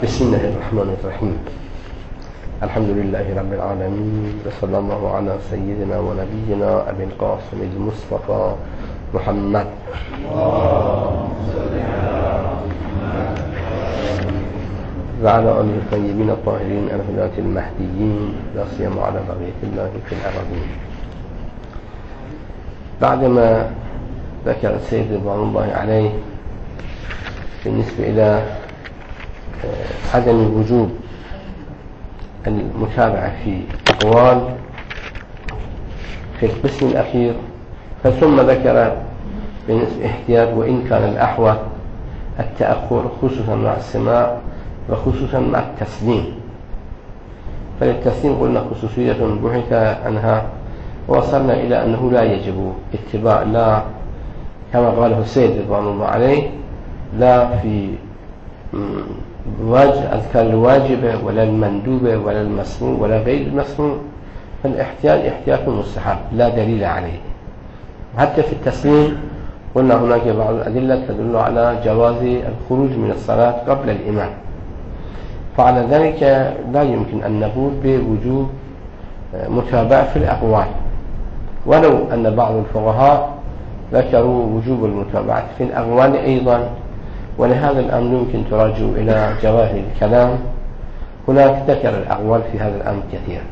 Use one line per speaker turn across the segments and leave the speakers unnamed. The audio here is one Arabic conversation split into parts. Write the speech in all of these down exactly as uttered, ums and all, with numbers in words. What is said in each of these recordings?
بسم الله الرحمن الرحيم. الحمد لله رب العالمين، وصلى الله على سيدنا ونبينا أبي القاسم المصطفى محمد وعلى آله الطيبين الطاهرين الهداة المهديين، لا سيما على بقية الله في الأرضين. بعدما ذكر السيد رضوان الله عليه بالنسبة إلى عدم وجوب المتابعة في أقوال في القسم الأخير، ثم ذكر بالنسبة احتياط وإن كان الأحوط التأخر خصوصا مع السماع وخصوصا مع التسليم. فللتسليم قلنا خصوصية بحث عنها، ووصلنا إلى أنه لا يجب اتباع، لا كما قاله السيد رضوان الله عليه، لا في أذكار الواجبة ولا المندوبة ولا المسنون ولا غير المسنون. فالاحتياط احتياط مستحب لا دليل عليه. حتى في التسليم قلنا هناك بعض الأدلة تدل على جواز الخروج من الصلاة قبل الإمام، فعلى ذلك لا يمكن أن نقول بوجوب متابعة في الأقوال، ولو أن بعض الفقهاء ذكروا وجوب المتابعة في الأقوال أيضا، ولهذا الأمر يمكن تراجع إلى جواهر الكلام. هناك ذكر الأقوال في هذا الأمر كثيرا.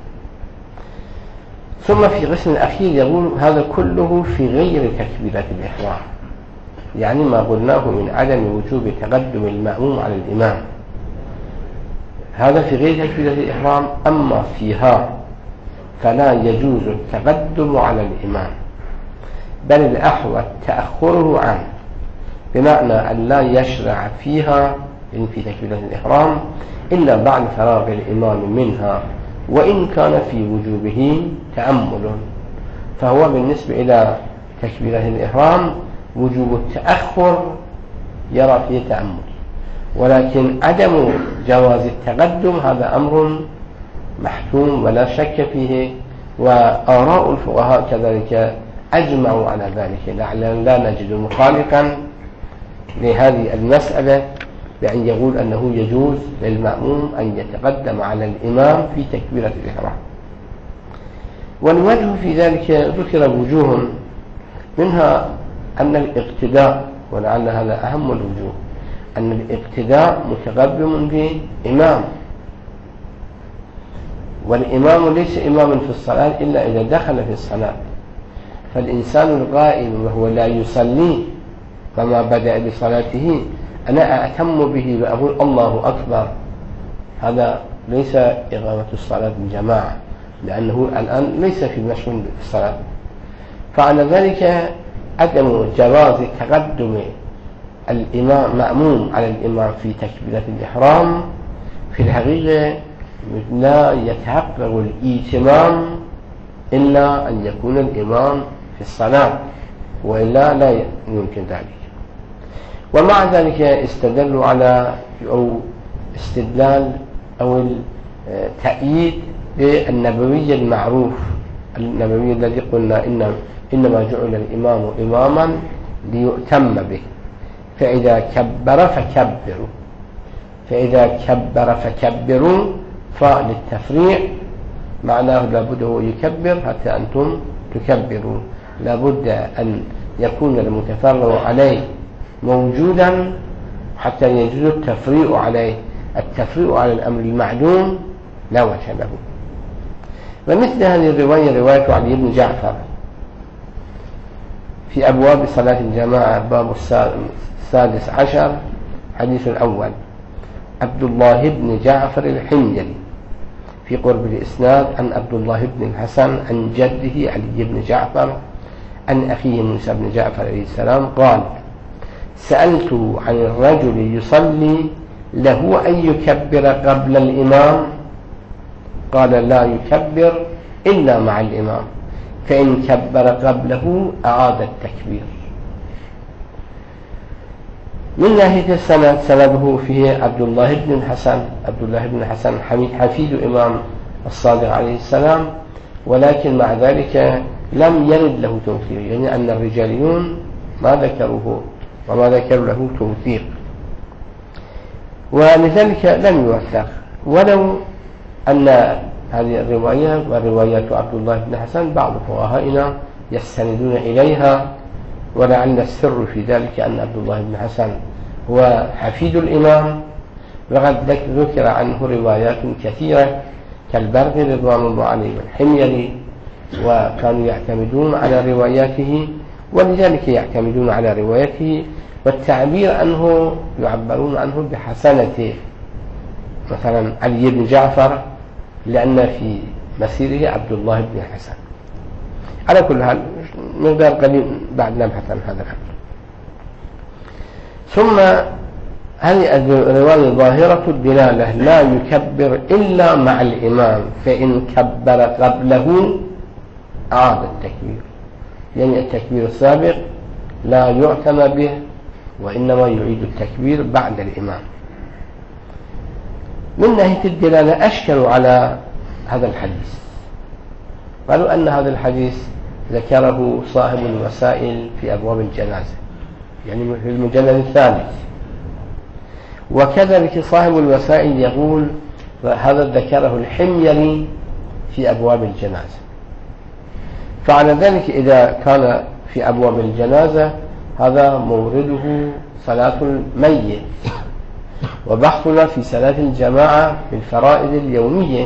ثم في قسم الأخير يقول هذا كله في غير تكبيرة الإحرام، يعني ما قلناه من عدم وجوب تقدم المأموم على الإمام، هذا في غير تكبيرة الإحرام. أما فيها فلا يجوز التقدم على الإمام، بل الأحوط تأخره عنه، بمعنى أن لا يشرع فيها إن في تكبيرة الإحرام إلا بعد فراغ الإمام منها، وإن كان في وجوبه تأمل. فهو بالنسبة إلى تكبيرة الإحرام وجوب التأخر يرى فيه تأمل، ولكن عدم جواز التقدم هذا أمر محتوم ولا شك فيه، وآراء الفقهاء كذلك أجمعوا على ذلك، لعلنا لا نجد مخالفا لهذه المسألة بأن يقول أنه يجوز للمأموم أن يتقدم على الإمام في تكبيرة الإحرام. والوجه في ذلك ذكر وجوه، منها أن الاقتداء، ولعل هذا أهم الوجوه، أن الاقتداء متقدم بإمام، والإمام ليس إماما في الصلاة إلا إذا دخل في الصلاة. فالإنسان القائم وهو لا يصلي فما بدأ بصلاته أنا أأتم به وأقول الله أكبر، هذا ليس إقامة الصلاة بالجماعة، لأنه الآن ليس في مشغول بالصلاة. فعلى ذلك عدم جواز تقدم الإمام مأموم على الإمام في تكبيرة الإحرام في الحقيقة لا يتحقق الإتمام إلا أن يكون الإمام في الصلاة، وإلا لا يمكن ذلك. ومع ذلك استدلوا على أو استدلال أو التأييد بالنبوي المعروف، النبوي الذي قلنا إن إنما جعل الإمام إماما ليؤتم به، فإذا كبر فكبروا، فإذا كبر فكبروا فللتفريع معناه لابد هو يكبر حتى أنتم تكبروا، لابد أن يكون المتفرع عليه موجودا حتى يجوز التفريع عليه. التفريع على الأمر المعلوم لا وجه له. ومثل هذه الرواية رواية علي بن جعفر في أبواب صلاة الجماعة، باب السادس عشر، حديث الأول، عبد الله بن جعفر الحميري في قرب الإسناد عن عبد الله بن الحسن عن جده علي بن جعفر عن أخيه موسى بن جعفر عليه السلام قال: سألت عن الرجل يصلي له أن يكبر قبل الإمام، قال: لا يكبر إلا مع الإمام، فإن كبر قبله أعاد التكبير. من ناحية السند سنده فيه عبد الله بن الحسن، عبد الله بن الحسن حفيد إمام الصادق عليه السلام، ولكن مع ذلك لم يرد له توثيق، يعني أن الرجاليون ما ذكروه وما ذكروا له توثيق. ولذلك لم يوثق، ولو أن هذه الرواية وروايات عبد الله بن حسن بعض فقهائنا يستندون إليها، ولعل السر في ذلك أن عبد الله بن حسن هو حفيد الإمام، وقد ذكر عنه روايات كثيرة كالبرغي رضوان الله عليه والحميري، وكانوا يعتمدون على رواياته، ولذلك يعتمدون على روايته، والتعبير عنه يعبرون عنه بحسنته، مثلا علي بن جعفر لأن في مسيره عبد الله بن حسن. على كل حال مقدار قليل بعد نبحث عن هذا الأمر. ثم هذه الرواية ظاهرة الدلالة لا يكبر إلا مع الإمام، فإن كبر قبله عاد التكبير، يعني التكبير السابق لا يعتمى به، وإنما يعيد التكبير بعد الإمام. من ناحية الدلالة أشكلوا على هذا الحديث، قالوا أن هذا الحديث ذكره صاحب الوسائل في أبواب الجنازة، يعني في المجلد الثالث، وكذلك صاحب الوسائل يقول هذا ذكره الحميري في أبواب الجنازة. فعلى ذلك إذا كان في أبواب الجنازة هذا مورده صلاة الميت، وبحثنا في صلاة الجماعة في الفرائض اليومية،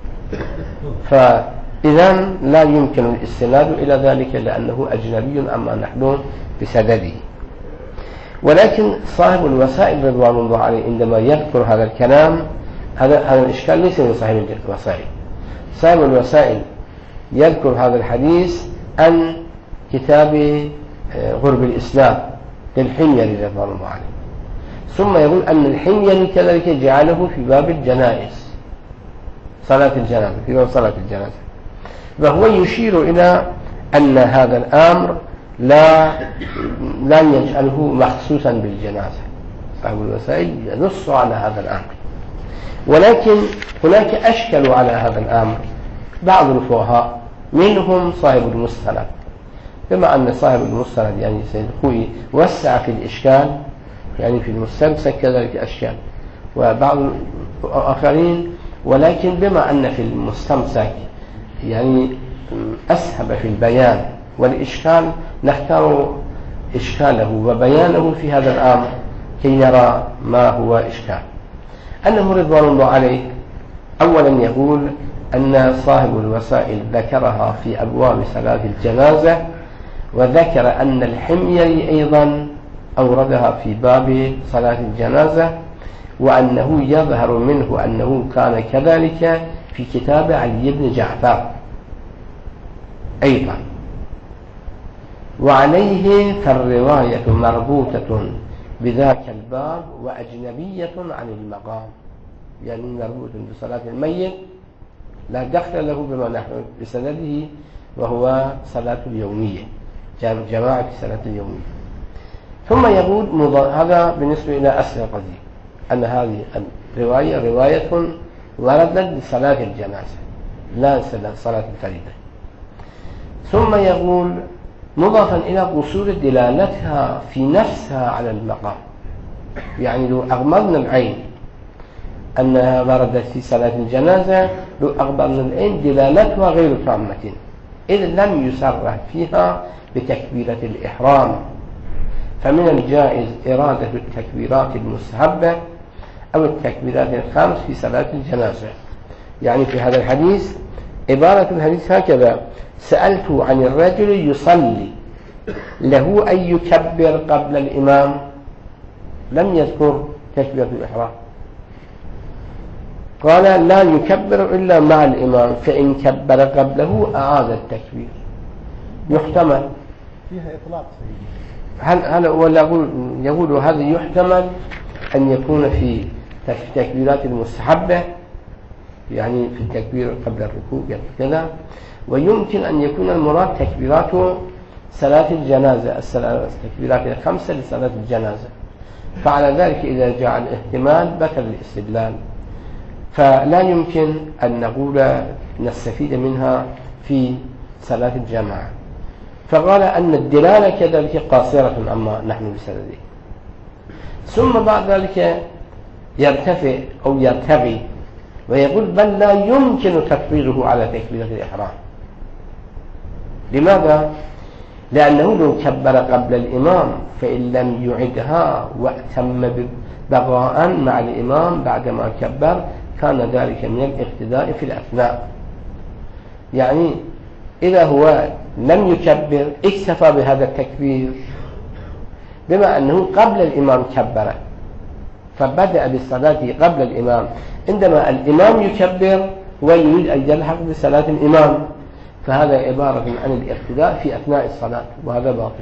فإذا لا يمكن الاستناد إلى ذلك لأنه أجنبي أما نحن بسدده. ولكن صاحب الوسائل رضوان الله عليه عندما يذكر هذا الكلام، هذا هذا الإشكال ليس من صاحب الوسائل. صاحب الوسائل يذكر هذا الحديث عن كتاب غرب الإسلام للحميري رضوان الله عليه، ثم يقول أن الحميري كذلك جعله في باب الجنائز، صلاة الجنازة، في باب صلاة الجنازة، فهو يشير إلى أن هذا الأمر لا لا يجعله مخصوصا بالجنازة. صاحب الوسائل ينص على هذا الأمر، ولكن هناك أشكلوا على هذا الأمر بعض الفقهاء، منهم صاحب المستند، بما أن صاحب المستند يعني سيد خوي وسع في الإشكال، يعني في المستمسك كذلك أشكال، وبعض الآخرين، ولكن بما أن في المستمسك يعني أسهب في البيان والإشكال، نختار إشكاله وبيانه في هذا الأمر كي نرى ما هو إشكال. أنه رضوان الله عليه أولا يقول أن صاحب الوسائل ذكرها في أبواب صلاة الجنازة، وذكر أن الحميري أيضا أوردها في باب صلاة الجنازة، وأنه يظهر منه أنه كان كذلك في كتاب علي بن جعفر أيضا. وعليه فالرواية مربوطة بذاك الباب وأجنبية عن المقام، يعني مربوط بصلاة الميت لا دخل له بما نحن بسنده، وهو صلاة اليومية، جماعة صلاة اليومية. ثم يقول هذا بالنسبة إلى أصل القضية، أن هذه الرواية رواية وردت بصلاة الجنازة لا صلاة الفريضة. ثم يقول مضافا إلى قصور دلالتها في نفسها على المقام، يعني لو أغمضنا العين أنها وردت في صلاة الجنازة، لو أغمضنا العين دلالتها غير تامة، إذ لم يصرح فيها بتكبيرة الإحرام، فمن الجائز إرادة التكبيرات المستحبة أو التكبيرات الخمس في صلاة الجنازة. يعني في هذا الحديث عبارة الحديث هكذا: سألت عن الرجل يصلي له أن يكبر قبل الإمام، لم يذكر تكبيرة الإحرام، قال لا يكبر إلا مع الإمام، فإن كبر قبله أعاد التكبير. يحتمل
فيها إطلاق
هل هل ولا يقول يقول هذا يحتمل أن يكون في تكبيرات المستحبة، يعني في التكبير قبل الركوع كذا، ويمكن أن يكون المراد تكبيرات صلاة الجنازة، التكبيرات الخمسة لصلاة الجنازة. فعلى ذلك إذا جاء الاحتمال بطل الاستدلال، فلا يمكن أن نقول نستفيد منها في صلاة الجماعة. فقال أن الدلالة كذلك قاصرة أما نحن بسنده. ثم بعد ذلك يرتفع أو يرتغي، ويقول بل لا يمكن تكبيره على تكبيرة الإحرام. لماذا؟ لأنه لو كبر قبل الإمام فإن لم يعدها وأتم بقاء مع الإمام بعدما كبر كان ذلك من الاقتداء في الأثناء. يعني إذا هو لم يكبر اكتفى بهذا التكبير، بما أنه قبل الإمام كبر فبدأ بالصلاة قبل الإمام، عندما الإمام يكبر ويريد أن يلحق بصلاة الإمام، فهذا عبارة عن الاقتداء في أثناء الصلاة، وهذا باطل.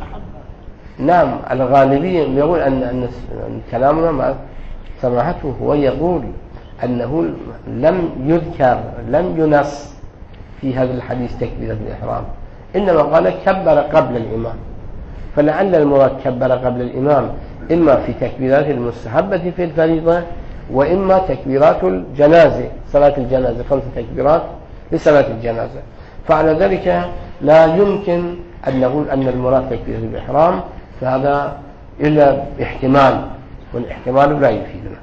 نعم، الغالبية يقول أن, أن كلامنا مع سماحته هو يقول أنه لم يذكر لم ينص في هذا الحديث تكبيرة الإحرام، إنما قال كبر قبل الإمام، فلعل المراد كبر قبل الإمام إما في تكبيرات المستحبة في الفريضة، وإما تكبيرات الجنازة، صلاة الجنازة خمس تكبيرات لصلاة الجنازة. فعلى ذلك لا يمكن أن نقول أن المراد تكبيرة الإحرام، فهذا إلا احتمال، والاحتمال لا يفيدنا.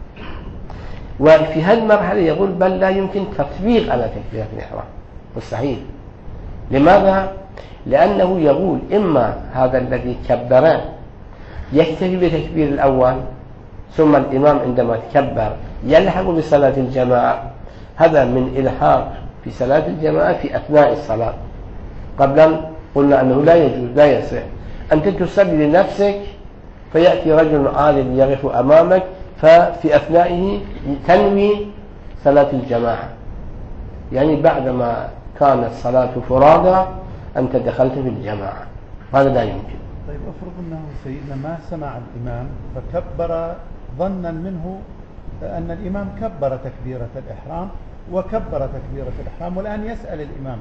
وفي هذه المرحلة يقول بل لا يمكن تطبيق على تكبيرة الإحرام، مستحيل. لماذا؟ لأنه يقول إما هذا الذي كبر يكتفي بتكبير الأول، ثم الإمام عندما تكبر يلحق بصلاة الجماعة، هذا من إلحاق في صلاة الجماعة في أثناء الصلاة. قبلا قلنا أنه لا يجوز، لا يصح أنت تصلي لنفسك فيأتي رجل عالم يقف أمامك ففي أثنائه تنوي صلاة الجماعة، يعني بعدما كانت الصلاة فرادى أنت دخلت في الجماعة، هذا لا يمكن.
طيب أفرض أنه سيدنا ما سمع الإمام فكبر ظنا منه أن الإمام كبر تكبيرة الإحرام وكبر تكبيرة الإحرام، والآن يسأل الإمام.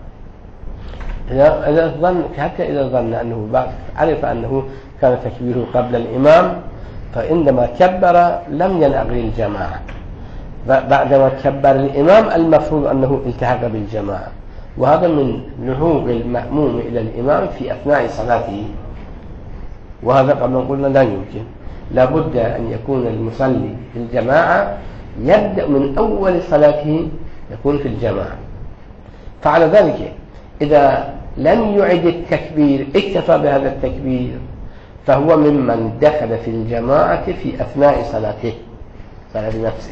إذا ظن، حتى إذا ظن أنه بعد عرف أنه كان تكبيره قبل الإمام، فعندما كبر لم ينعقد الجماعة، بعدما كبر الإمام المفروض أنه التحق بالجماعة، وهذا من لحوق المأموم إلى الإمام في أثناء صلاته، وهذا قبل قلنا لا يمكن. لابد أن يكون المصلي في الجماعة يبدأ من أول صلاته يكون في الجماعة. فعلى ذلك إذا لم يعد التكبير اكتفى بهذا التكبير فهو ممن دخل في الجماعة في أثناء صلاته، صلاة نفسه.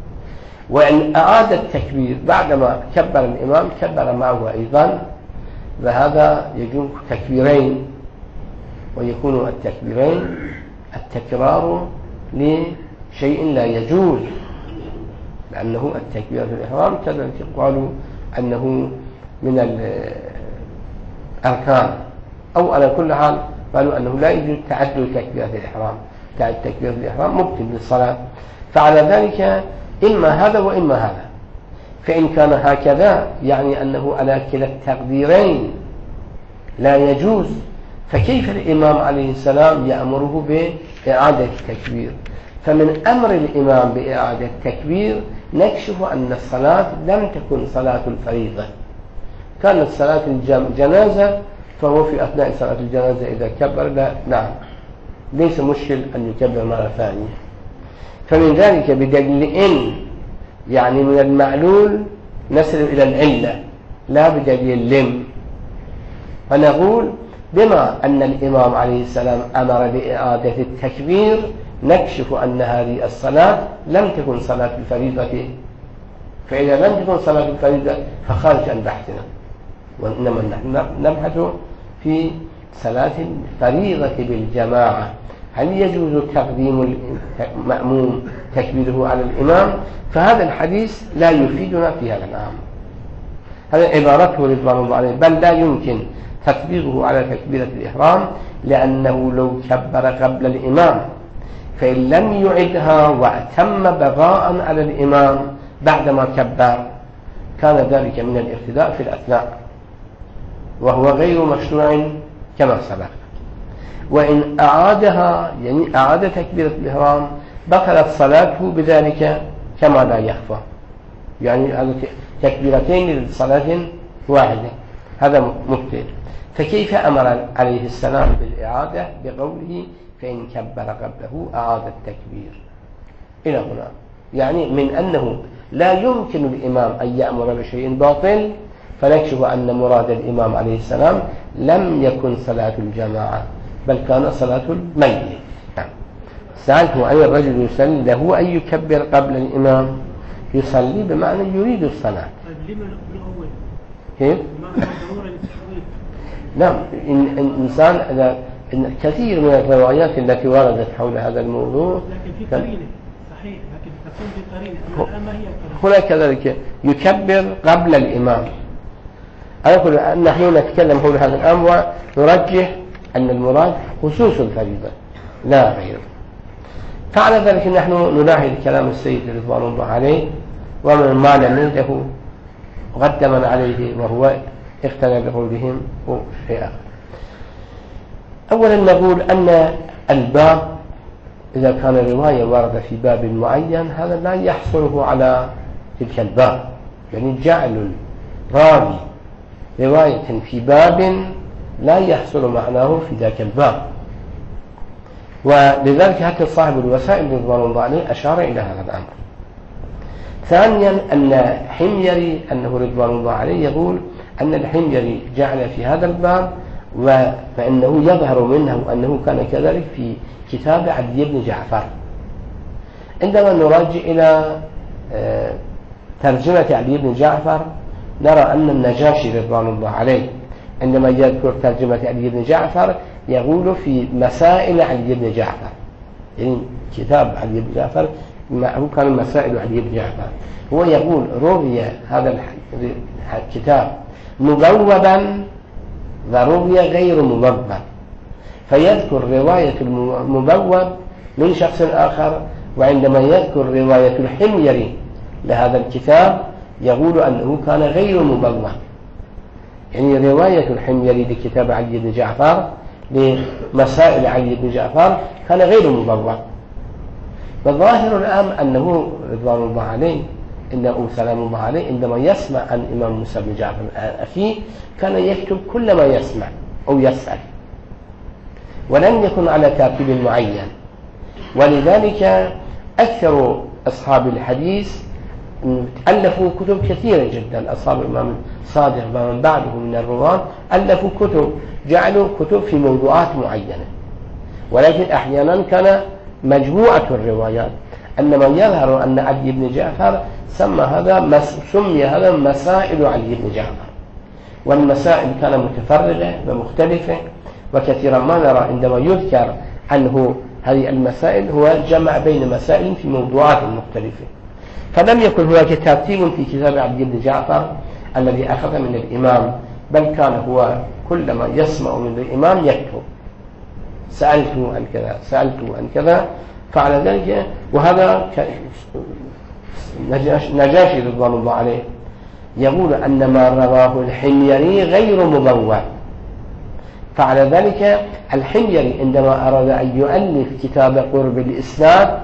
وإن أعاد التكبير بعدما كبر الإمام كبر معه أيضا، فهذا يجوز تكبيرين، ويكون التكبيرين التكرار لشيء لا يجوز، لأنه التكبير في الإحرام كذلك قالوا أنه من الأركان، أو على كل حال قالوا أنه لا يجوز تعدد تكبيرات الإحرام، تعدد تكبيرات الإحرام مبطل للصلاة. فعلى ذلك إما هذا وإما هذا، فإن كان هكذا يعني أنه على كلا التقديرين لا يجوز، فكيف الإمام عليه السلام يأمره بإعادة التكبير؟ فمن أمر الإمام بإعادة التكبير نكشف أن الصلاة لم تكن صلاة الفريضة، كانت صلاة الجنازة، فهو في أثناء صلاة الجنازة إذا كبر لا نعم ليس مشكل أن يكبر مرة ثانية. فمن ذلك بدليل إن يعني من المعلول نصل إلى العلة لا بدليل لم، فنقول بما أن الإمام عليه السلام أمر بإعادة التكبير نكشف أن هذه الصلاة لم تكن صلاة الفريضة، فإذا لم تكن صلاة الفريضة فخارج عن بحثنا، وإنما نحن نبحث في صلاة الفريضة بالجماعة، هل يجوز تقديم المأموم تكبيره على الإمام؟ فهذا الحديث لا يفيدنا في هذا الأمر، هذا عبارته رضوان الله عليه، بل لا يمكن تطبيقه على تكبيرة الإحرام، لأنه لو كبر قبل الإمام فإن لم يعدها وأتم بقاء على الإمام بعدما كبر كان ذلك من الاقتداء في الأثناء، وهو غير مشروع كما سبق. وإن أعادها يعني أعاد تكبيرة الإحرام بطلت صلاته بذلك كما لا يخفى، يعني هذا تكبيرتين للصلاة واحدة، هذا مبطل. فكيف أمر عليه السلام بالإعادة بقوله فإن كبر قبله أعاد التكبير؟ إلى هنا. يعني من أنه لا يمكن الإمام أن يأمر بشيء باطل، فنكشف أن مراد الإمام عليه السلام لم يكن صلاة الجماعة بل كان صلاة الميت. سألته أي الرجل يصلي له أن يكبر قبل الإمام؟ يصلي بمعنى يريد الصلاة.
طيب لما الأول؟
كيف؟ نعم، الإنسان إذا إن كثير من الروايات التي وردت حول هذا الموضوع،
لكن في قرينة صحيح، لكن تكون في قرينة. أما ما هي القرينة؟
هنا كذلك يكبر قبل الإمام. أنا أقول أن نحن نتكلم حول هذا الأمر ونرجح أن المراد خصوص الفريضة لا غير. فعلى ذلك نحن نلاحظ كلام السيد رضوان الله عليه، ومن ما لم عنده قدمنا عليه وهو اقتنى بقولهم شيء آخر. أولا نقول أن الباب إذا كان رواية ورد في باب معين هذا لا يحصله على تلك الباب، يعني جعل الراوي رواية في باب لا يحصل معناه في ذاك الباب، ولذلك حتى صاحب الوسائل رضوان الله عليه أشار إلى هذا الأمر. ثانيا أن حميري أنه رضوان الله عليه يقول أن الحميري جعل في هذا الباب، وفإنه يظهر منه أنه كان كذلك في كتاب علي بن جعفر. عندما نراجع إلى ترجمة علي بن جعفر نرى أن النجاشي رضوان الله عليه عندما يذكر ترجمة علي بن جعفر يقول في مسائل علي بن جعفر، يعني كتاب علي بن جعفر هو كان مسائل علي بن جعفر، هو يقول روي هذا الكتاب مبوبا وروي غير مبوب، فيذكر رواية المبوب من شخص آخر، وعندما يذكر رواية الحميري لهذا الكتاب يقول أنه كان غير مبوب. يعني رواية الحميري لكتاب علي بن جعفر لمسائل علي بن جعفر كان غير مبوب. والظاهر الآن أنه رضوان الله عليه إنه سلام الله عليه عندما يسمع عن إمام موسى بن جعفر أخيه كان يكتب كل ما يسمع أو يسأل، ولم يكن على ترتيب معين. ولذلك أكثر أصحاب الحديث ألفوا كتب كثيرة جدا، أصحاب الإمام الصادق ومن بعده من الرواة ألفوا كتب، جعلوا كتب في موضوعات معينة، ولكن أحيانا كان مجموعة الروايات. أنما يظهر أن علي بن جعفر سمى هذا سمي هذا مسائل علي بن جعفر، والمسائل كان متفرغة ومختلفة، وكثيرا ما نرى عندما يذكر عنه هذه المسائل هو جمع بين مسائل في موضوعات مختلفة. فلم يكن هناك ترتيب في كتاب علي بن جعفر الذي أخذ من الإمام، بل كان هو كلما يسمع من الإمام يكتب سألته عن كذا سألته عن كذا فعل ذلك. وهذا نجاشي رضوان الله عليه يقول أن ما رواه الحميري غير مبوب، فعل ذلك الحميري عندما أراد أن يؤلف كتاب قرب الإسناد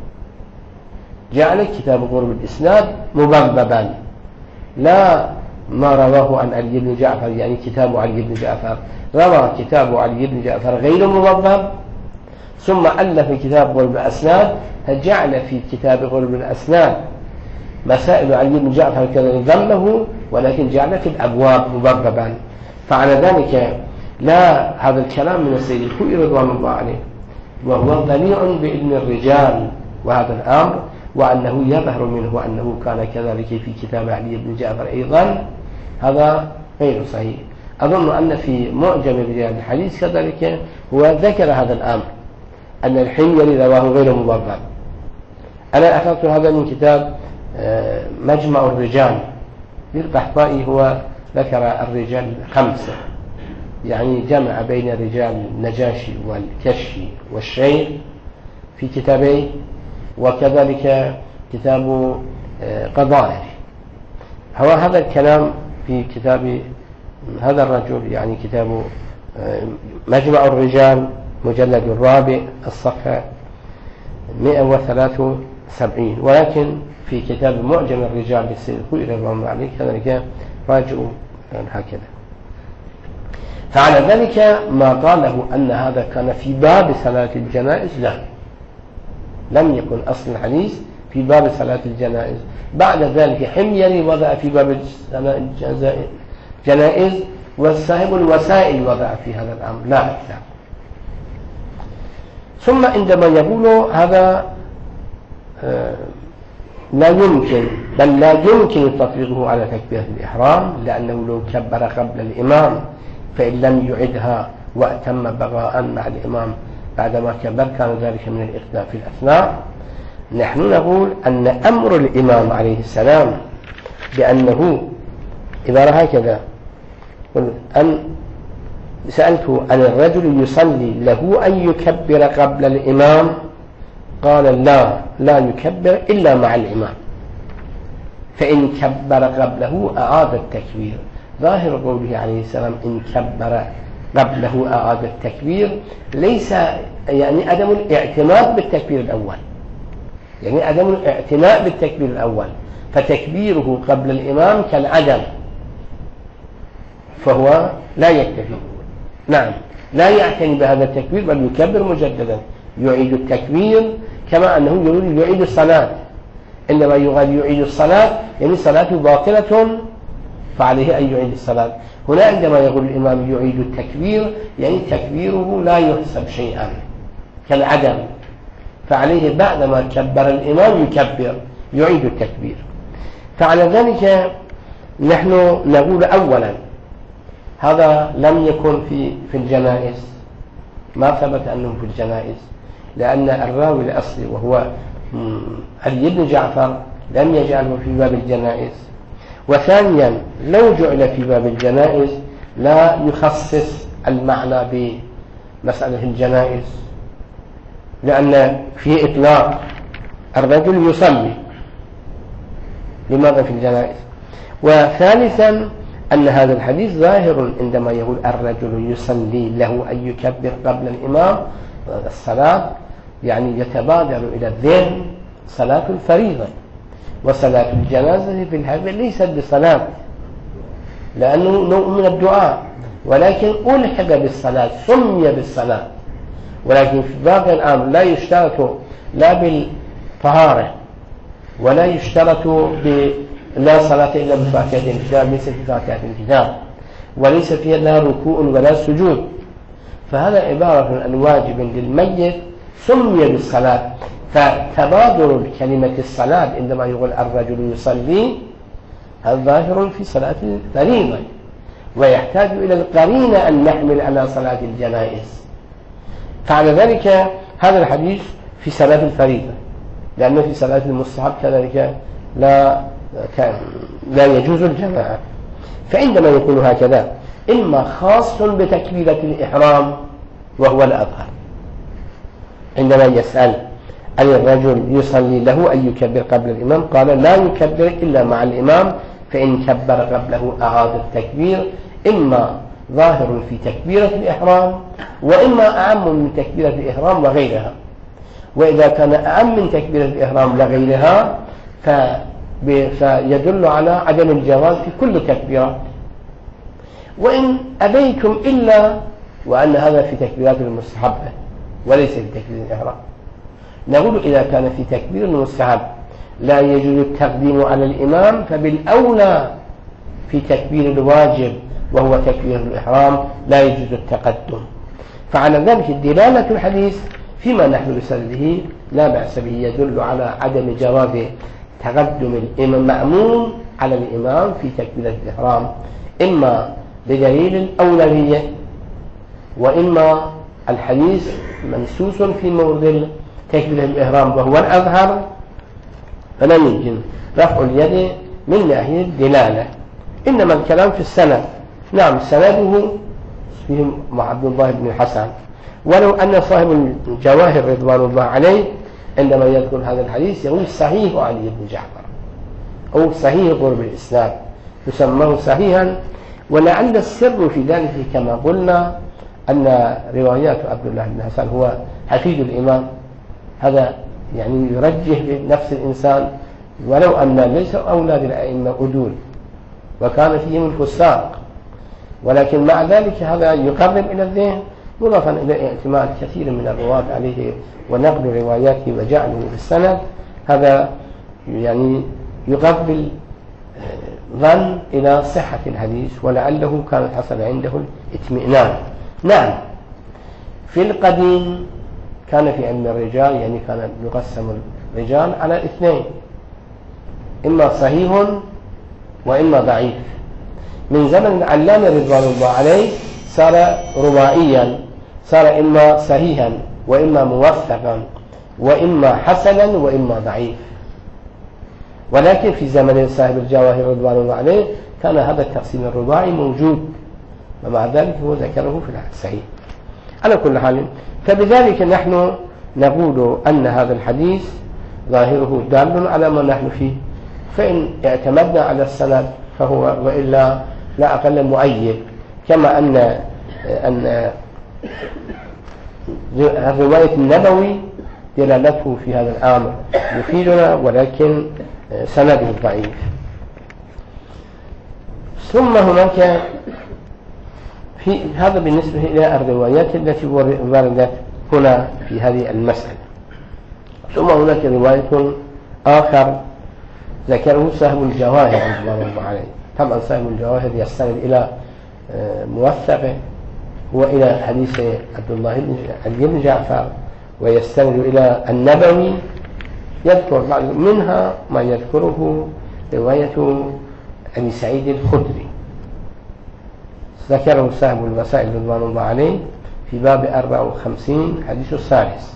جعل كتاب قرب الإسناد مبوبا، لا ما رواه عن علي بن جعفر، يعني كتاب علي بن جعفر روى كتاب علي بن جعفر غير مبوب، ثم ألف كتاب قرب الأسناد فجعل في كتاب قرب الأسناد مسائل علي بن جعفر كذا ضمه، ولكن جعل في الأبواب مبوبا. فعلى ذلك لا هذا الكلام من السيد الخوئي رضوان الله عليه، وهو ضليع بإذن الرجال وهذا الأمر، وأنه يظهر منه أنه كان كذلك في كتاب علي بن جعفر أيضا، هذا غير صحيح. أظن أن في معجم رجال الحديث كذلك هو ذكر هذا الأمر أن الحميري رواه غير مبوب. أنا أخذت هذا من كتاب مجمع الرجال للقحطائي، هو ذكر الرجال خمسة، يعني جمع بين رجال النجاشي والكشي والشيخ في كتابين، وكذلك كتاب قضائر. هو هذا الكلام في كتاب هذا الرجل، يعني كتاب مجمع الرجال مجلد الرابع الصفحة مئة وثلاثة وسبعين، ولكن في كتاب معجم الرجال للسيد الخوئي رضوان الله عليه كذلك راجعوا هكذا. فعلى ذلك ما قاله أن هذا كان في باب صلاة الجنائز لا، لم يكن أصل الحديث في باب صلاة الجنائز، بعد ذلك حميري وضع في باب الجنائز، والصاحب الوسائل وضع في هذا الأمر لا أكثر. ثم عندما يقول هذا لا يمكن، بل لا يمكن تطبيقه على تكبيرة الإحرام، لأنه لو كبر قبل الإمام فإن لم يعدها وأتم بقاء مع الإمام بعدما كبر كان ذلك من الإقدام في الأثناء. نحن نقول أن أمر الإمام عليه السلام بأنه عبارة هكذا: أن سألته عن الرجل يصلي له أن يكبر قبل الإمام، قال لا لا يكبر إلا مع الإمام، فإن كبر قبله أعاد التكبير. ظاهر قوله عليه السلام إن كبر قبله أعاد التكبير ليس يعني عدم الاعتماد بالتكبير الأول، يعني عدم الاعتناء بالتكبير الأول، فتكبيره قبل الإمام كالعدم، فهو لا يكتفي، نعم لا يعتني بهذا التكبير بل يكبر مجددا، يعيد التكبير كما أنه يقول يعيد الصلاة. إنما يقال يعيد الصلاة يعني صلاة باطلة فعليه أن يعيد الصلاة. هنا عندما يقول الإمام يعيد التكبير يعني تكبيره لا يحسب شيئا كالعدم، فعليه بعدما كبر الإمام يكبر يعيد التكبير. فعلى ذلك نحن نقول أولا هذا لم يكن في في الجنائز، ما ثبت أنه في الجنائز، لأن الراوي الأصلي وهو علي بن جعفر لم يجعله في باب الجنائز. وثانيا لو جعل في باب الجنائز لا يخصص المعنى بمسألة الجنائز، لأن في إطلاق الرجل يصلي، لماذا في الجنائز؟ وثالثا أن هذا الحديث ظاهر عندما يقول الرجل يصلي له أن يكبر قبل الإمام الصلاة، يعني يتبادر إلى الذهن صلاة الفريضة، وصلاة الجنازة في الحقيقة ليست بصلاة لأنه نوع من الدعاء، ولكن ألحق بالصلاة سمي بالصلاة. ولكن في باقي الأمر لا يشترط لا بالطهارة ولا يشترط ب لا صلاة إلا بفاتحة الكتاب، ليس في فاتحة الكتاب، وليس فيها لا ركوع ولا سجود، فهذا عبارة عن واجب للميت سمي بالصلاة. فتبادر كلمة الصلاة عندما يقول الرجل يصلي هذا ظاهر في صلاة الفريضة، ويحتاج إلى القرينة أن نحمل على صلاة الجنائز. فعلى ذلك هذا الحديث في صلاة الفريضة، لأنه في صلاة المستحب كذلك لا لا يجوز الجماعة. فعندما يكون هكذا إما خاص بتكبيرة الإحرام وهو الأظهر، عندما يسأل أن الرجل يصلي له أن يكبر قبل الإمام قال لا يكبر إلا مع الإمام، فإن كبر قبله أعاد التكبير، إما ظاهر في تكبيرة الإحرام وإما أعم من تكبيرة الإحرام وغيرها. وإذا كان أعم من تكبيرة الإحرام لغيرها فيدل على عدم الجواز في كل تكبيرة. وإن أبيتم إلا وأن هذا في تكبيرات المستحبة وليس في تكبير الإحرام، نقول إذا كان في تكبير المستحب لا يجوز التقديم على الإمام، فبالأولى في تكبير الواجب وهو تكبير الإحرام لا يجوز التقدم. فعلى ذلك دلالة الحديث فيما نحن بسنده لا بأس به، يدل على عدم جواز تقدم المأموم على الإمام في تكبيرة الإحرام، إما بدليل الأولوية وإما الحديث منسوس في موضع تكبيرة الإحرام وهو الأظهر، فلا يمكن رفع اليد من ناحية الدلالة. إنما الكلام في السند، نعم سنده فيه مع عبد الله بن الحسن، ولو أن صاحب الجواهر رضوان الله عليه عندما يذكر هذا الحديث يقول صحيح علي بن جعفر أو صحيح قرب الإسلام، يسماه صحيحا. ولعل السر في ذلك كما قلنا أن روايات عبد الله بن حسن هو حفيد الإمام، هذا يعني يرجح لنفس الإنسان، ولو أن ليس أولاد الأئمة أدول وكان فيهم الفساق، ولكن مع ذلك هذا يقرب إلى الذهن، مضافا إلى اعتماد كثير من الرواة عليه ونقل رواياته وجعله في السند، هذا يعني يقبل ظن إلى صحة الحديث، ولعله كانت حصل عنده الاطمئنان. نعم، في القديم كان في علم الرجال يعني كان يقسم الرجال على اثنين، إما صحيح وإما ضعيف. من زمن العلامة رضوان الله عليه صار رباعيا، صار إما صحيحا وإما موثقا وإما حسنا وإما ضعيف. ولكن في زمن صاحب الجواهر رضوان الله عليه كان هذا التقسيم الرباعي موجود، ومع ذلك هو ذكره في الصحيح. على كل حال، فبذلك نحن نقول أن هذا الحديث ظاهره دال على ما نحن فيه، فإن اعتمدنا على السند فهو، وإلا لا أقل مؤيد. كما أن أن الرواية النبوي دلالته في هذا الأمر يفيدنا، ولكن سنده ضعيف. ثم هناك في هذا بالنسبة إلى الروايات التي وردت هنا في هذه المسألة. ثم هناك رواية آخر ذكره صاحب الجواهر رضوان الله عليه. طبعا صاحب الجواهر يستند إلى موثق وإلى حديث عبد الله بن جعفر، ويستند إلى النبوي. يذكر منها ما يذكره رواية أبي سعيد الخدري، ذكره صاحب الوسائل رضوان الله عليه في باب أربعة وخمسين حديث الثالث.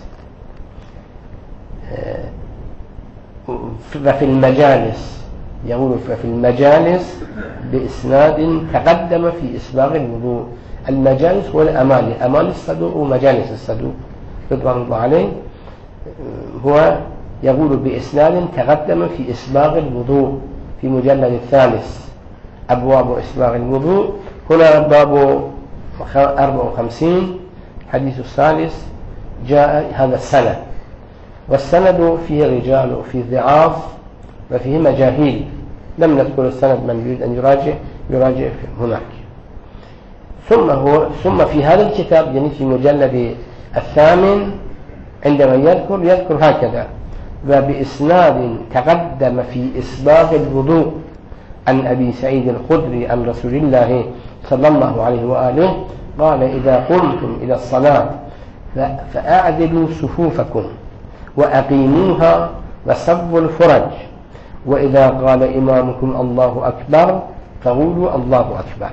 ففي المجالس يقول ففي المجالس بإسناد تقدم في إسباغ الوضوء. المجالس والأمالي، أمالي الصدوق ومجالس الصدوق رضوان الله عليه، هو يقول بإسناد تقدم في إسباغ الوضوء في مجلد الثالث أبواب إسباغ الوضوء. هنا باب أربعة وخمسين حديث الثالث جاء هذا السند، والسند فيه رجال وفيه ضعاف وفيه مجاهيل. لم نذكر السند، من يريد أن يراجع يراجع هناك. ثم هو ثم في هذا الكتاب يعني في مجلد الثامن عندما يذكر يذكر هكذا: وبإسناد تقدم في إسباغ الوضوء عن أبي سعيد الخدري عن رسول الله صلى الله عليه وآله قال: إذا قمتم إلى الصلاة فأعدلوا صفوفكم وأقيموها وصبوا الفرج، وإذا قال إمامكم الله أكبر فقولوا الله أكبر.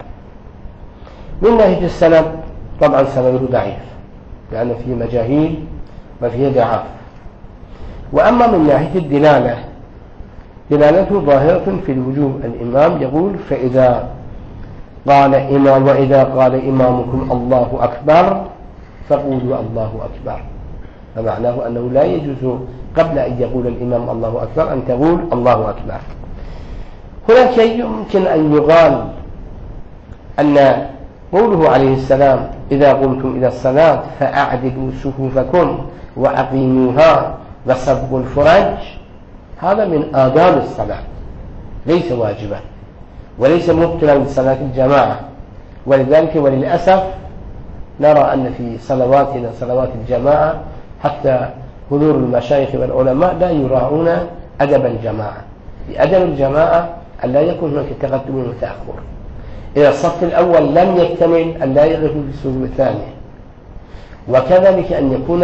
من ناحية السند طبعا سنده ضعيف لأن فيه مجاهيل وفيه ضعاف. وأما من ناحية الدلالة دلالته ظاهرة في الوجوب. الإمام يقول: فإذا قال إمام وإذا قال إمامكم الله أكبر فقولوا الله أكبر، فمعناه أنه لا يجوز قبل أن يقول الإمام الله أكبر أن تقول الله أكبر. هناك يمكن أن يقال أن قوله عليه السلام: إذا قمتم إلى الصلاة فأعدلوا صفوفكم وأقيموها وصبوا الفرج، هذا من آداب الصلاة، ليس واجبا وليس مبطلا لصلاة الجماعة. ولذلك وللأسف نرى أن في صلواتنا صلوات الجماعة حتى حضور المشايخ والعلماء لا يراعون أدب الجماعة. بأدب الجماعة أن لا يكون هناك تقدم وتأخر. إذا الصف الأول لم يكتمل أن لا يقف في الصف الثاني، وكذلك أن يكون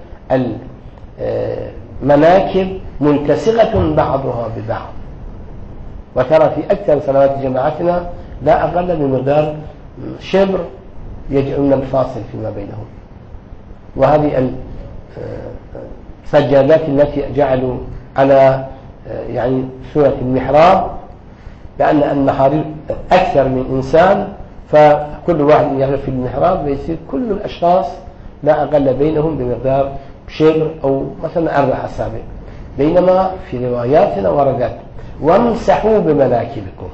المناكب ملتصقة بعضها ببعض. وترى في أكثر صلوات جماعتنا لا أقل من مقدار شبر يجعلون الفاصل فيما بينهم. وهذه السجادات التي جعلوا على يعني سورة المحراب، لأن المحاريب أكثر من إنسان، فكل واحد يقف في المحراب ويصير كل الأشخاص لا أقل بينهم بمقدار شبر أو مثلا أربع أصابع. بينما في رواياتنا وردت: وامسحوا بمناكبكم.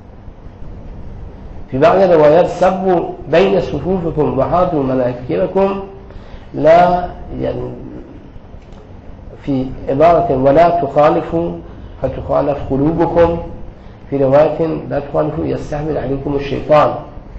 في بعض الروايات: صبوا بين صفوفكم وحاطوا مناكبكم. لا يعني في عبارة: ولا تخالفوا فتخالف قلوبكم. في رواية: لا تخالفوا يستحمل عليكم الشيطان.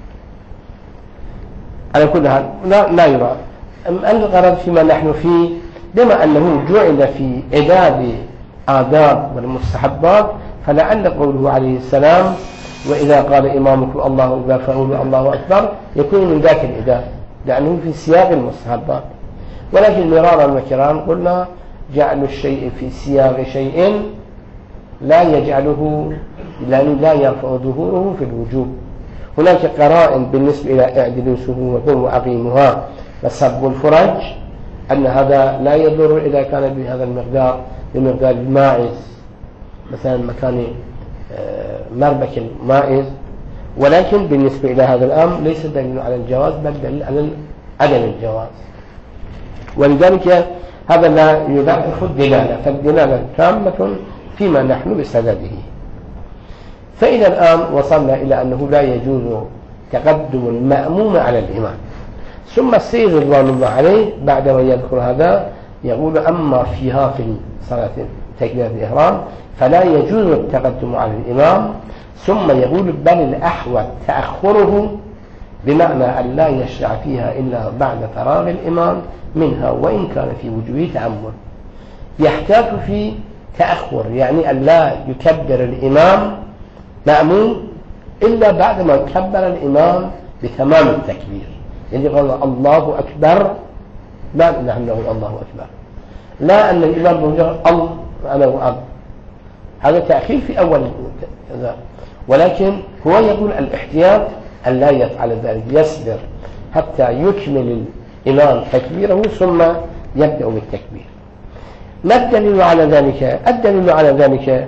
على كل حال لا, لا يرى. الغرض فيما نحن فيه، بما أنه جعل في عداد الآداب والمستحبات، فلعل قوله عليه السلام وإذا قال إمامكم الله أكبر فقولوا الله أكبر يكون من ذاك الإداء، لأنه في سياق المستحبات. ولكن مرارا وكرارا قلنا جعل الشيء في سياق شيء لا يجعله، لأنه لا يرفع ظهوره في الوجوب. هناك قرائن بالنسبة إلى اعدلوا صفوفكم وأقيموها وسبوا الفرج، أن هذا لا يضر إذا كان بهذا المقدار بمقدار الماعز، مثلا مكان مربك الماعز. ولكن بالنسبة إلى هذا الأمر ليس دليل على الجواز بل دليل على عدم الجواز، ولذلك هذا لا يضعف الدلالة، فالدلالة تامة فيما نحن بصدده. فإذا الآن وصلنا إلى أنه لا يجوز تقدم المأموم على الإمام. ثم السيد رضوان الله عليه بعدما يذكر هذا يقول أما فيها في صلاة تكبيرة الإحرام فلا يجوز التقدم على الإمام، ثم يقول بل الأحوط تأخره، بمعنى أن لا يشرع فيها إلا بعد فراغ الإمام منها وإن كان في وجوه تأمل. يحتاج في تأخر، يعني أن لا يكبر الإمام مأموم إلا بعد ما كبر الإمام بتمام التكبير، يعني قال الله أكبر لا نحن نقول الله أكبر، لا أن الإمام بمجرد الله أنا وأب، هذا تأخير في أول كذا. ولكن هو يقول الاحتياط أن لا يفعل ذلك، يصبر حتى يكمل الإمام تكبيره ثم يبدأ بالتكبير. ما الدليل على ذلك؟ الدليل على ذلك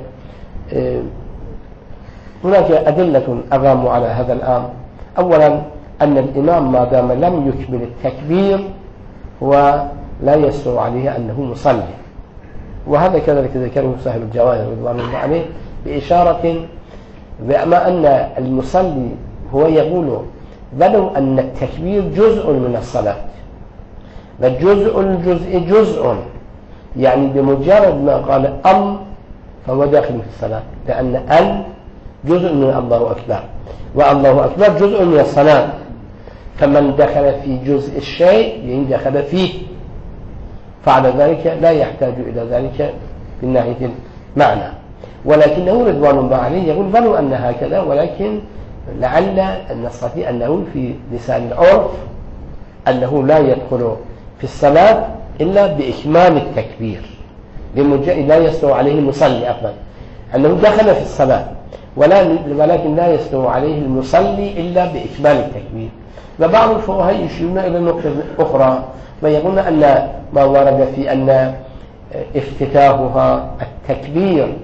هناك أدلة أقاموا على هذا الأمر. أولا أن الإمام ما دام لم يكمل التكبير هو لا يسر عليه أنه مصلي، وهذا كذلك ذكره صاحب الجواهر رضوان الله عليه بإشارة بما أن المصلي هو يقول ولو أن التكبير جزء من الصلاة، والجزء الجزء جزء، يعني بمجرد ما قال أم فهو داخل في الصلاة، لأن ال جزء من الله أكبر، والله أكبر جزء من الصلاة، فمن دخل في جزء الشيء يعني دخل فيه، فعلى ذلك لا يحتاج إلى ذلك من ناحية المعنى. ولكنه رضوان الله عليه يقول ولو أن هكذا، ولكن لعل أن نستطيع أنه في لسان العرف أنه لا يدخل في الصلاة إلا بإكمال التكبير، لا يستوى عليه المصلي أفضل أنه دخل في الصلاة، ولكن لا يستوى عليه المصلي إلا بإكمال التكبير. وبعض الفقهاء يشيرون إلى نقطة أخرى ويقولون أن ما ورد في أن افتتاحها التكبير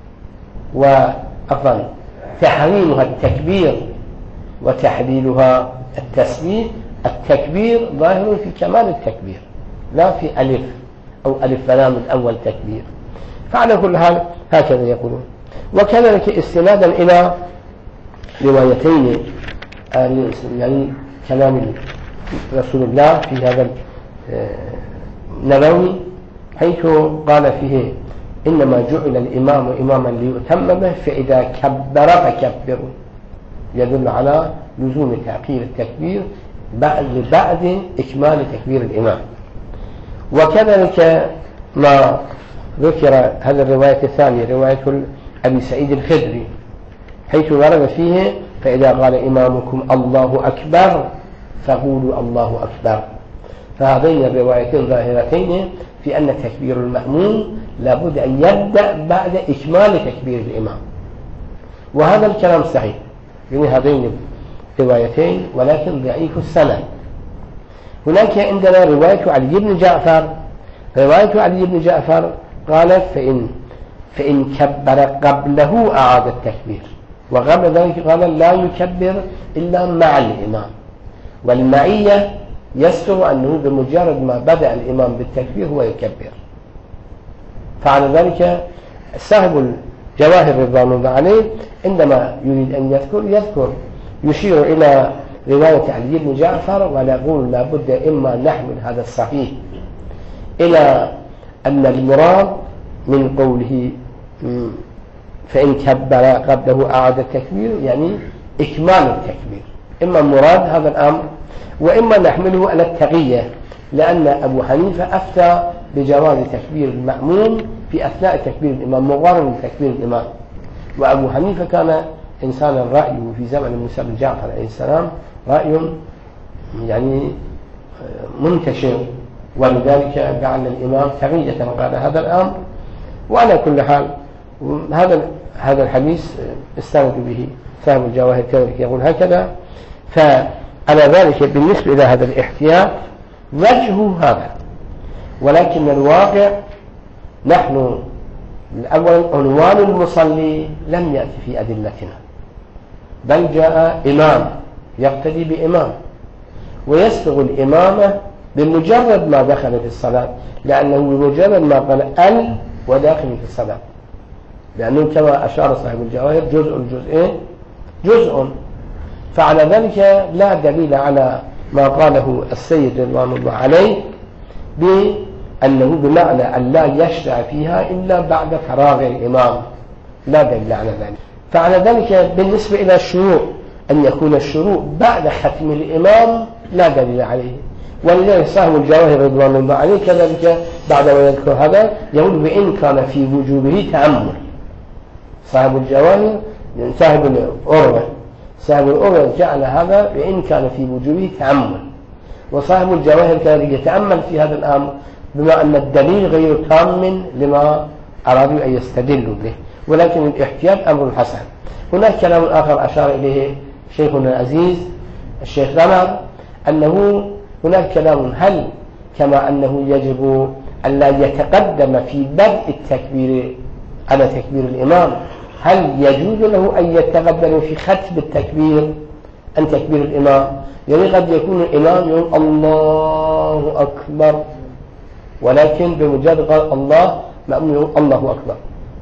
وأفضل تحريمها التكبير وتحليلها التسمية، التكبير ظاهر في كمال التكبير لا في ألف أو ألف فلام الأول تكبير. فعلى كل حال هكذا يقولون. وكذلك استنادا إلى روايتين يعني كلام رسول الله في هذا النبوي حيث قال فيه إنما جعل الإمام إماما ليؤتم به فإذا كبر فكبروا، يدل على لزوم تأخير التكبير بعد بعد إكمال تكبير الإمام. وكذلك ما ذكر هذا الرواية الثانية رواية أبي سعيد الخدري حيث ورد فيه فإذا قال إمامكم الله أكبر فقولوا الله أكبر. فهذين الروايتين ظاهرتين في أن تكبير المأموم لابد أن يبدأ بعد إكمال تكبير الإمام، وهذا الكلام صحيح يعني هذين الروايتين ولكن ضعيف السند. هناك عندنا رواية علي بن جعفر، رواية علي بن جعفر قالت فإن فإن كبر قبله أعاد التكبير، وقبل ذلك قال لا يكبر إلا مع الإمام، والمعية يستر أنه بمجرد ما بدأ الإمام بالتكبير هو يكبر. فعلى ذلك صاحب الجواهر رضوان الله عليه عندما يريد أن يذكر يذكر يشير إلى رواية علي بن جعفر ويقول لابد إما نحمل هذا الصحيح إلى أن المراد من قوله فإن كبر قبله أعاد التكبير يعني إكمال التكبير، إما مراد هذا الأمر، وإما نحمله على التقية، لأن أبو حنيفة أفتى بجواز تكبير المأموم في أثناء تكبير الإمام مقارنة بتكبير الإمام. وأبو حنيفة كان إنسانا رأيه في زمن موسى بن جعفر عليه السلام رأي يعني منتشر، ولذلك جعل الإمام تقية قال هذا الأمر. وعلى كل حال هذا هذا الحديث استند به صاحب الجواهر كذلك يقول هكذا. فعلى ذلك بالنسبة إلى هذا الاحتياط وجهه هذا، ولكن الواقع نحن الأول عنوان المصلي لم يأتي في أدلتنا، بل جاء إمام يقتدي بإمام ويسبغ الإمامة بمجرد ما دخل في الصلاة، لأنه بمجرد ما قال ال وداخل في الصلاة، لأنه كما أشار صاحب الجواهر جزء الجزئين جزء. فعلى ذلك لا دليل على ما قاله السيد رضوان الله عليه بأنه بمعنى أن لا يشرع فيها إلا بعد فراغ الإمام، لا دليل على ذلك. فعلى ذلك بالنسبة إلى الشروع أن يكون الشروع بعد ختم الإمام لا دليل عليه. ولذلك صاحب الجواهر رضوان الله عليه كذلك بعد ما يذكر هذا يقول بإن كان في وجوبه تأمل. صاحب الجواهر صاحب الأروة صاحب الأروة جعل هذا بإن كان في وجوبه تأمل، وصاحب الجواهر كذلك يتأمل في هذا الأمر بما أن الدليل غير تام لما أرادوا أن يستدلوا به، ولكن الاحتياط أمر حسن. هناك كلام آخر أشار إليه شيخنا العزيز الشيخ غمر أنه هناك كلام هل كما أنه يجب أن لا يتقدم في بدء التكبير على تكبير الإمام، هل يجوز له أن يتقدم في ختم التكبير عن تكبير الإمام؟ يعني قد يكون الإمام يقول الله أكبر، ولكن بمجرد قال الله مأمون يقول الله أكبر،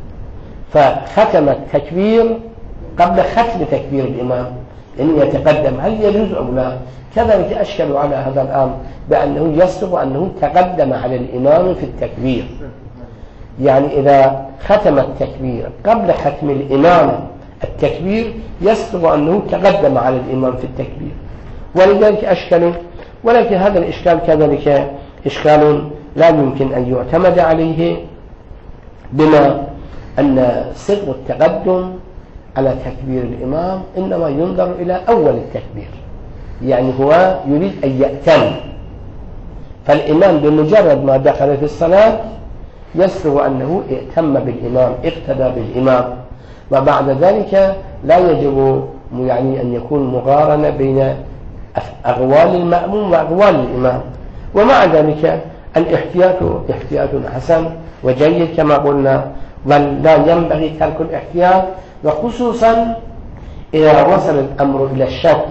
فختم التكبير قبل ختم تكبير الإمام يعني يتقدم، هل يجوز أو لا؟ كذلك أشكلوا على هذا الأمر بأنه يصدق أنه تقدم على الإمام في التكبير، يعني إذا ختم التكبير قبل ختم الإمام التكبير يصدق أنه تقدم على الإمام في التكبير، ولذلك أشكلوا. ولكن هذا الإشكال كذلك إشكال لا يمكن أن يعتمد عليه، بما أن سر التقدم على تكبير الإمام إنما ينظر إلى أول التكبير، يعني هو يريد أن يأتم، فالإمام بمجرد ما دخل في الصلاة يسر أنه ائتم بالإمام اقتدى بالإمام، وبعد ذلك لا يجب يعني أن يكون مقارنة بين أغوال المأموم وأغوال الإمام. ومع ذلك الاحتياط احتياط حسن وجيد كما قلنا، بل لا ينبغي ترك الاحتياط، وخصوصا إذا وصل الأمر إلى الشك،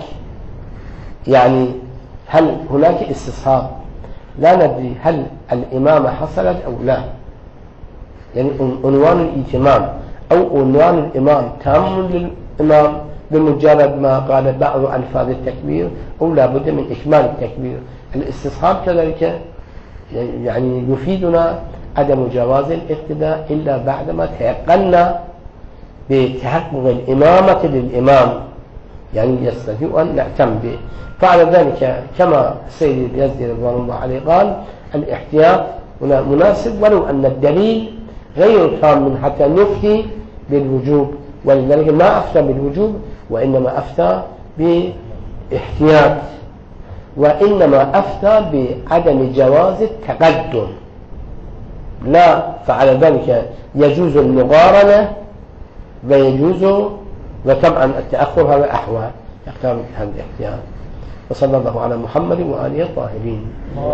يعني هل هناك استصحاب لا ندري هل الإمامة حصلت أو لا، يعني عنوان الإتمام أو عنوان الإمام تام للإمام بمجرد ما قال بعض ألفاظ التكبير أو لا بد من إكمال التكبير. الاستصحاب كذلك يعني يفيدنا عدم جواز الاقتداء إلا بعدما تيقنا بتحقق الإمامة للإمام، يعني يستطيع أن نعتم به. فعلى ذلك كما السيد اليزدي رضوان الله عليه قال الاحتياط هنا مناسب، ولو أن الدليل غير تام حتى نفتي بالوجوب، ولذلك ما أفتى بالوجوب وإنما أفتى باحتياط، وإنما أفتى بعدم جواز التقدم، لا فعلى ذلك يجوز المقارنة ويجوز، وطبعا التأخر هذا أحوال يختار هذا الاحتياط. وصلى الله على محمد وآله الطاهرين.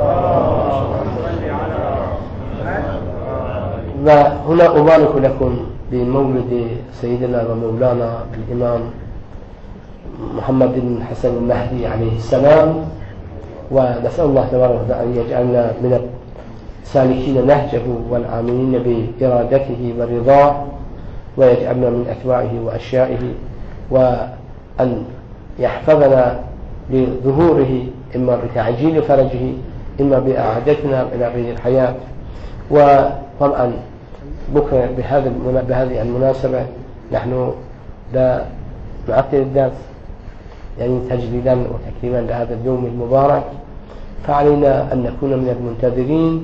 وهنا أبارك لكم بمولد سيدنا ومولانا الإمام محمد بن حسن المهدي عليه السلام، ونسأل الله تبارك وتعالى أن يجعلنا من السالكين نهجه والعاملين بإرادته ورضاه، ويجعلنا من أتباعه وأشيائه، وأن يحفظنا لظهوره إما بتعجيل فرجه إما بإعادتنا إلى غير الحياة. وطبعا بكرة بهذه المناسبة نحن لا نعطل الدرس، يعني تجليلا وتكريما لهذا اليوم المبارك، فعلينا أن نكون من المنتظرين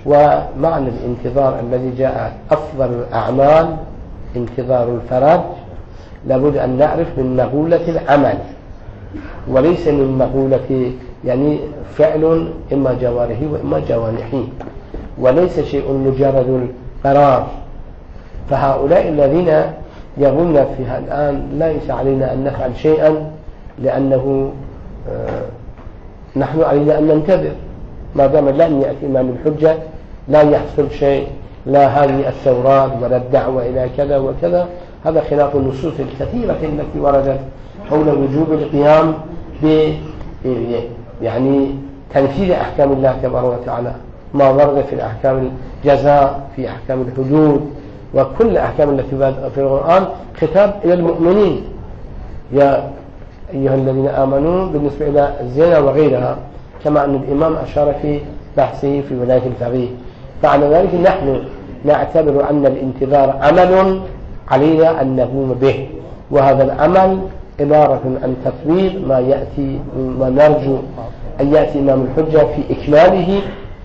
ومعنى الانتظار الذي جاء أفضل الأعمال انتظار الفرج، لابد أن نعرف من مقولة العمل وليس من مقولة يعني فعل إما جوارحي وإما جوانحي، وليس شيء مجرد القرار. فهؤلاء الذين يقولون فيها الآن ليس علينا أن نفعل شيئا لأنه آه نحن علينا أن ننتظر ما دام لم يأتي إمام الحجة، لا يحصل شيء، لا هذه الثورات ولا الدعوة إلى كذا وكذا. هذا خلاف النصوص الكثيرة التي وردت حول وجوب القيام ب يعني تنفيذ أحكام الله تبارك وتعالى، ما ورد في الأحكام الجزاء، في أحكام الحدود، وكل الأحكام التي في القرآن خطاب إلى المؤمنين يا أيها الذين آمنوا بالنسبة إلى الزنا وغيرها، كما أن الإمام أشار في بحثه في ولاية الفقيه. فعلى ذلك نحن نعتبر أن الانتظار عمل علينا أن نقوم به، وهذا العمل عبارة عن تطوير ما يأتي ونرجو أن يأتي إمام الحجة في إكماله،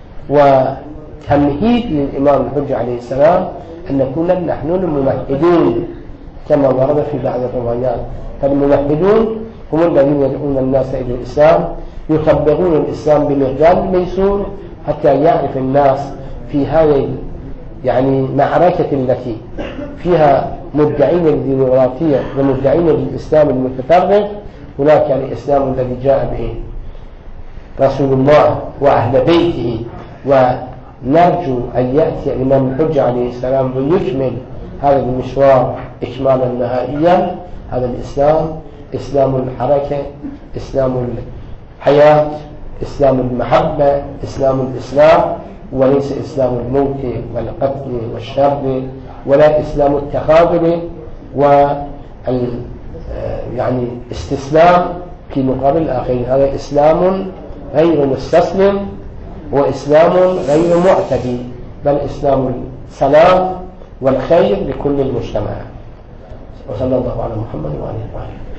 وتمهيد للإمام الحجة عليه السلام أن نكون نحن الممهدون كما ورد في بعض الروايات. فالممهدون هم الذين يدعون الناس إلى الإسلام، يطبقون الإسلام بمجال الميسور حتى يعرف الناس في هذه يعني معركة التي فيها مدعين للديمقراطية ومدعين للإسلام المتفرق، هناك الإسلام الذي جاء به رسول الله وأهل بيته، ونرجو أن يأتي الإمام الحجة عليه السلام ويكمل هذا المشوار إكمالا نهائيا. هذا الإسلام إسلام الحركة، إسلام الحياة، إسلام المحبة، إسلام الإسلام، وليس إسلام الموت والقتل والشر، ولا إسلام التخاذل وال يعني استسلام في مقابل الآخرين. هذا إسلام غير مستسلم وإسلام غير معتدي، بل إسلام السلام والخير لكل المجتمع. وصلى الله على محمد وعلى آله وصحبه.